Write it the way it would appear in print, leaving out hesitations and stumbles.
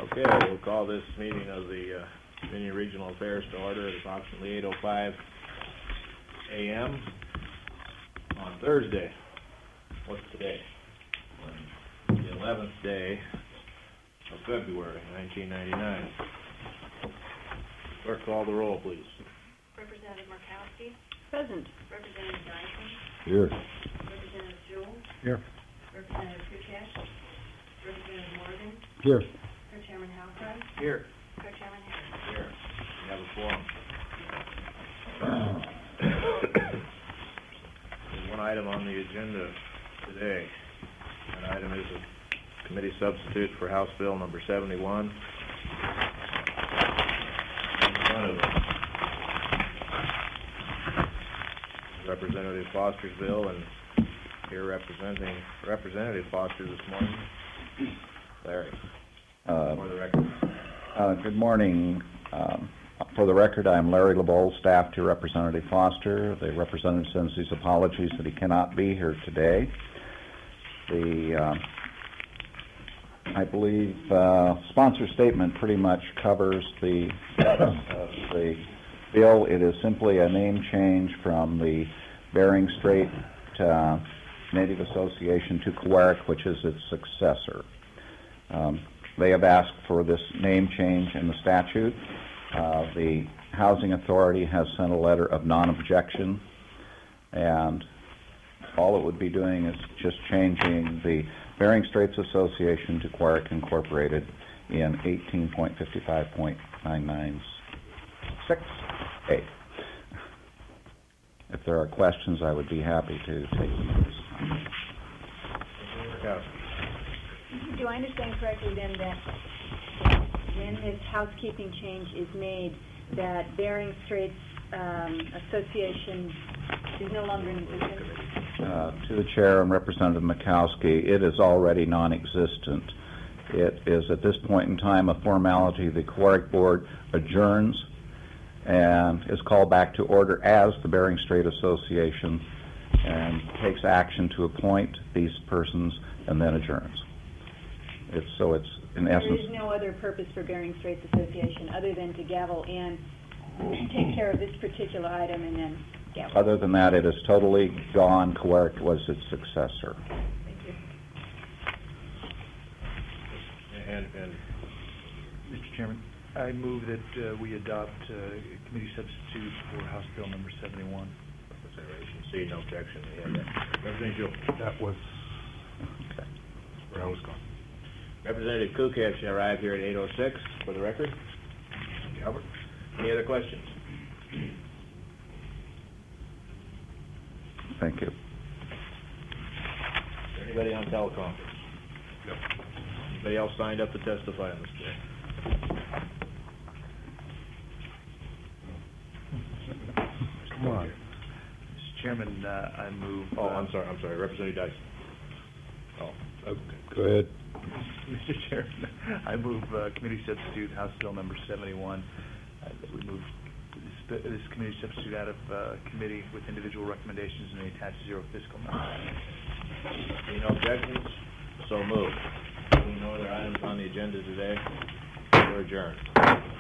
Okay, we'll call this meeting of the Dominion Regional Affairs to order at approximately 8:05 a.m. on Thursday. What's today? The 11th day of February, 1999. Clerk, call the roll, please. Representative Markowski. Present. Representative Dyson. Here. Representative Jewell. Here. Representative Kukash. Representative Morgan. Here. Co-Chairman Halcrow. Here. Co-Chairman Harris. Here. We have a quorum. There's one item on the agenda today. That item is a committee substitute for House Bill number 71. In front of us, Representative Foster's bill, and here representing Representative Foster this morning, Larry. For the record. Good morning. For the record, I'm Larry LeBold, staff to Representative Foster. The representative sends his apologies that he cannot be here today. I believe sponsor statement pretty much covers the bill. It is simply a name change from the Bering Strait Native Association to Cowareck, which is its successor. They have asked for this name change in the statute. The Housing Authority has sent a letter of non-objection, and all it would be doing is just changing the Bering Straits Association to Cowareck Incorporated in 18.55.996A. If there are questions, I would be happy to take them. Do I understand correctly then that when this housekeeping change is made, that Bering Straits Association is no longer in existence? To the Chair and Representative Makowski, it is already non-existent. It is at this point in time a formality. The Cowareck Board adjourns and is called back to order as the Bering Strait Association and takes action to appoint these persons and then adjourns. It's in essence... There is no other purpose for Bering Straits Association other than to gavel and take care of this particular item and then gavel. Other than that, it is totally gone. Cowareck was its successor. Thank you. And Mr. Chairman, I move that we adopt committee substitute for House Bill number 71. see no objection. Representative Jewell. That was Okay. where I was going. Representative Kukash arrived here at 8:06 for the record. Albert. Any other questions? Thank you. Is there anybody on teleconference? Yep. Anybody else signed up to testify on this day? Come on. Mr. Chairman, I move... Oh, I'm sorry. Representative Dyson. Oh, Okay. Go ahead. Mr. Chairman, I move committee substitute House Bill number 71. That we move this committee substitute out of committee with individual recommendations and the attached zero fiscal number. any no objections? So moved. Any no other items on the agenda today? We're adjourned.